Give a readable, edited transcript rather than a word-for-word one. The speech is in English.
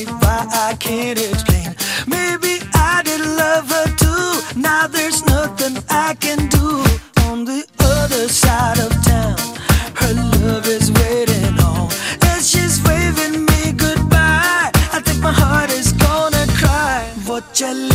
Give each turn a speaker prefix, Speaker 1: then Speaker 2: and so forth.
Speaker 1: why I can't explain. Maybe I did love her too. Now there's nothing I can do. On the other side of town, her love is waiting on, and she's waving me goodbye. I think my heart is gonna cry. What you